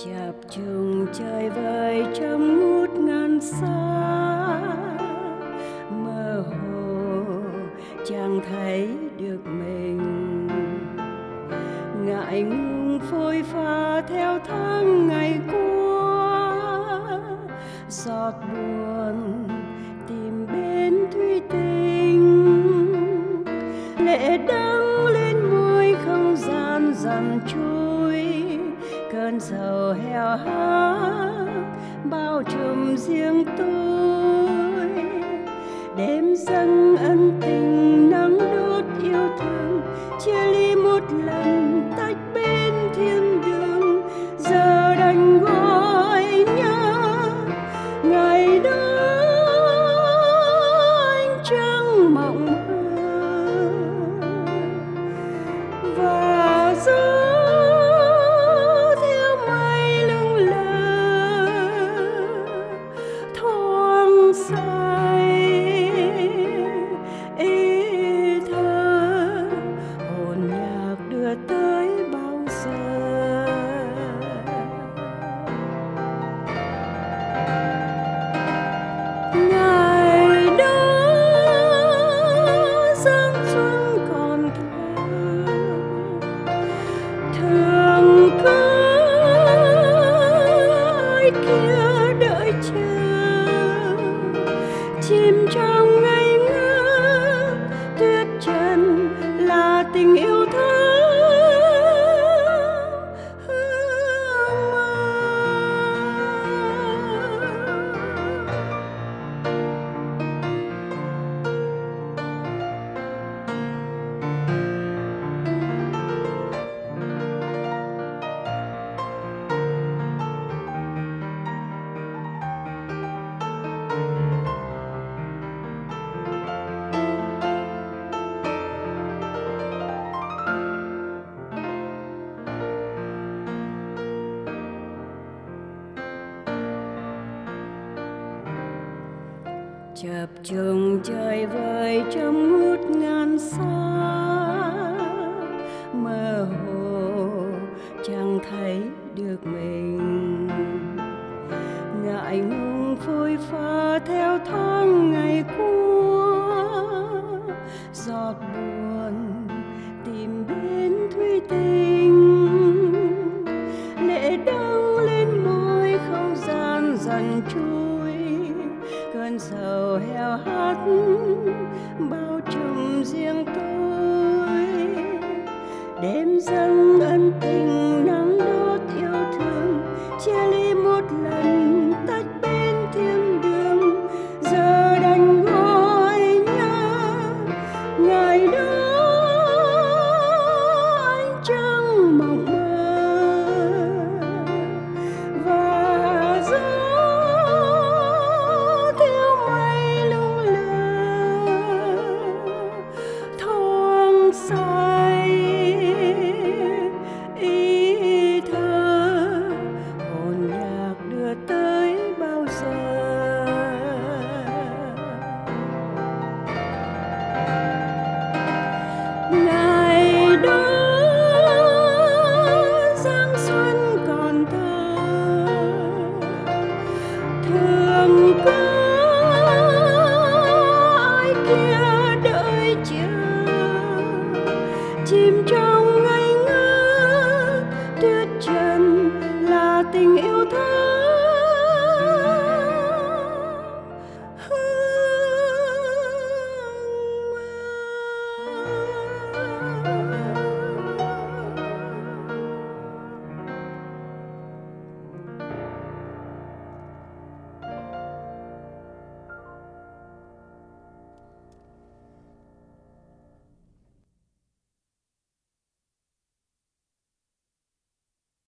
chập trùng trời vời trong ngút ngàn xa, mơ hồ chẳng thấy được mình, ngại ngùng phôi pha theo tháng ngày qua, giọt buồn tìm bên thủy tinh, lệ đắng lên môi không gian dần trôi, cơn sầu heo hắt bao trùm riêng tôi, đêm dâng ân tình nắng đốt yêu thương, chia ly một lần tách bên thiên đường, giờ đành gọi nhớ ngày đó anh chẳng mộng mơ và gió theo mây lững lờ thoáng say ý thơ, hồn nhạc đưa tới bao giờ. Ngày đó giáng xuân còn thơ, thường có ai kia đợi chờ, chìm trong ngây ngất tuyết trần là tình yêu thơ hương mơ. Chập trùng trời vời trong ngút ngàn xa, mơ hồ chẳng thấy được mình, ngại ngùng phôi pha theo tháng ngày qua, giọt buồn tìm bên thủy tinh, lệ đắng lên môi không gian dần trôi, cơn sầu heo hắt bao trùm riêng tôi, đêm dâng ân tình nắng đốt yêu thương, chia ly một lần tách bên thiên đường, giờ đành gọi nhớ ngày đó anh chẳng mộng mơ và gió theo mây lững lờ thoáng say ý thơ, hồn nhạc đưa tới bao giờ. Ngày đó giáng xuân còn thơ, thường có ai kia đợi chờ, chìm trong ngây ngất tuyết trần là tình yêu